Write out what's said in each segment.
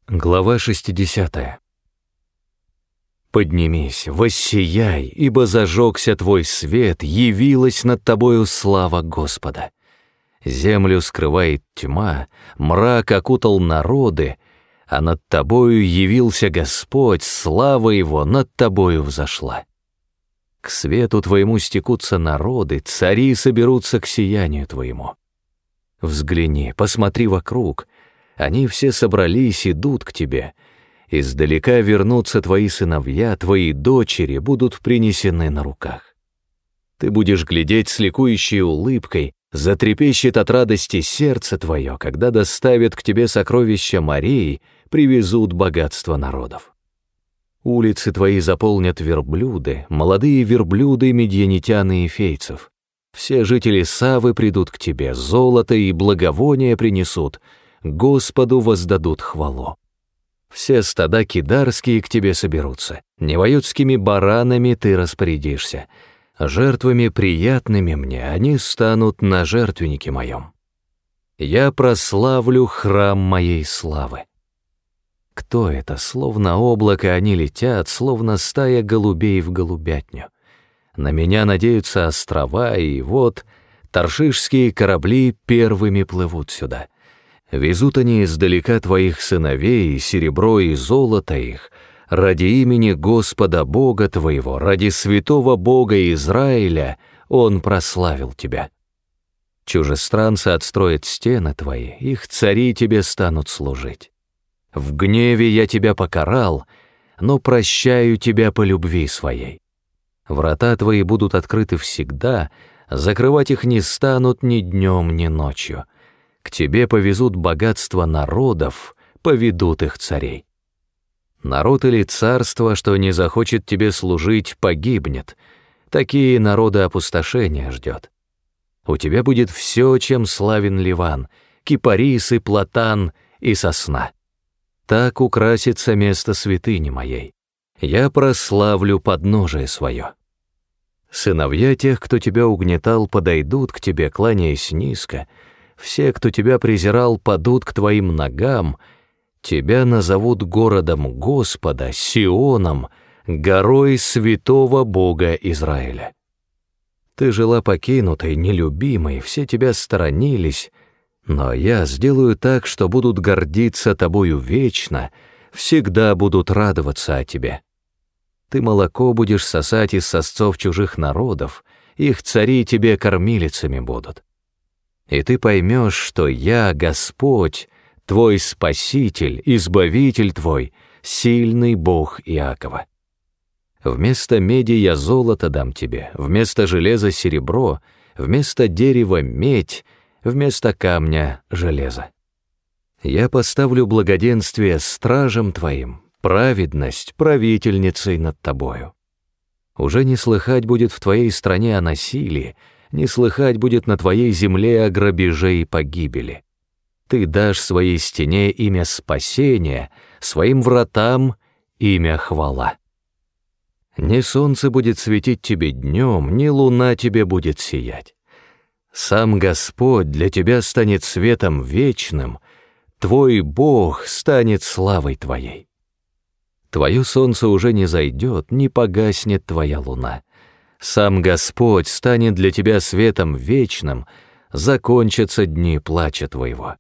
Глава 60. «Поднимись, воссияй, ибо зажегся твой свет, явилась над тобою слава Господа. Землю скрывает тьма, мрак окутал народы, а над тобою явился Господь, слава Его над тобою взошла. К свету твоему стекутся народы, цари соберутся к сиянию твоему. Взгляни, посмотри вокруг, они все собрались, идут к тебе. Издалека вернутся твои сыновья, твои дочери будут принесены на руках. Ты будешь глядеть с ликующей улыбкой, затрепещет от радости сердце твое, когда доставят к тебе сокровища морей, привезут богатство народов. Улицы твои заполнят верблюды, молодые верблюды медьянитян и эфейцев. Все жители Савы придут к тебе, золото и благовония принесут, Господу воздадут хвалу. Все стада кидарские к тебе соберутся, неваютскими баранами ты распорядишься, жертвами приятными мне они станут на жертвеннике моем. Я прославлю храм моей славы. Кто это? Словно облако они летят, словно стая голубей в голубятню. На меня надеются острова, и вот таршишские корабли первыми плывут сюда. Везут они издалека твоих сыновей, серебро и золото их, ради имени Господа Бога твоего, ради святого Бога Израиля, Он прославил тебя. Чужестранцы отстроят стены твои, их цари тебе станут служить. В гневе я тебя покарал, но прощаю тебя по любви своей. Врата твои будут открыты всегда, закрывать их не станут ни днем, ни ночью. К тебе повезут богатство народов, поведут их царей. Народ или царство, что не захочет тебе служить, погибнет. Такие народы опустошения ждет. У тебя будет все, чем славен Ливан, кипарис и платан и сосна. Так украсится место святыни моей. Я прославлю подножие свое. Сыновья тех, кто тебя угнетал, подойдут к тебе, кланяясь низко. Все, кто тебя презирал, падут к твоим ногам. Тебя назовут городом Господа, Сионом, горой святого Бога Израиля. Ты жила покинутой, нелюбимой, все тебя сторонились, но я сделаю так, что будут гордиться тобою вечно, всегда будут радоваться о тебе. Ты молоко будешь сосать из сосцов чужих народов, их цари тебе кормилицами будут. И ты поймешь, что я, Господь, твой Спаситель, Избавитель твой, сильный Бог Иакова. Вместо меди я золото дам тебе, вместо железа серебро, вместо дерева медь, вместо камня железо. Я поставлю благоденствие стражем твоим, праведность правительницей над тобою. Уже не слыхать будет в твоей стране о насилии, не слыхать будет на твоей земле о грабеже и погибели. Ты дашь своей стене имя спасения, своим вратам имя хвала. Ни солнце будет светить тебе днем, ни луна тебе будет сиять. Сам Господь для тебя станет светом вечным, твой Бог станет славой твоей. Твое солнце уже не зайдет, не погаснет твоя луна. Сам Господь станет для тебя светом вечным, закончатся дни плача твоего.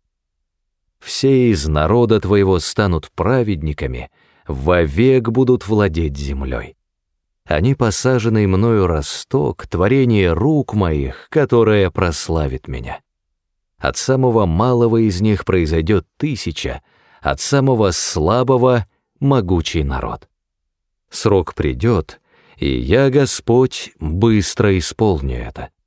Все из народа твоего станут праведниками, вовек будут владеть землей. Они посаженный мною росток, творение рук моих, которое прославит меня. От самого малого из них произойдет 1000, от самого слабого — могучий народ. Срок придет, и я, Господь, быстро исполню это.